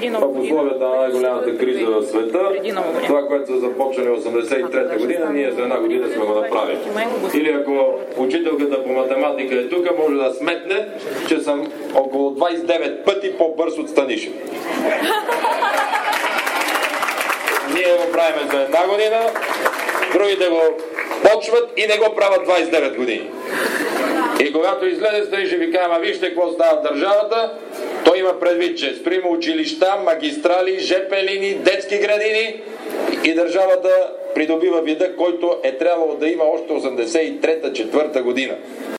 в условията на най-голямата криза в света, това, което са започнали в 83-та година, ние за една година сме го направили. Или ако учителката по математика е тук, може да сметне, че съм около 29 пъти по-бърз от Станишев. Ние го правим за една година, другите го почват и не го правят 29 години. И когато излезе Станишев и казва, вижте какво става в държавата, той има предвид, че спрямо училища, магистрали, ЖП линии, детски градини и държавата придобива вида, който е трябвало да има още 83-та, 4-та година.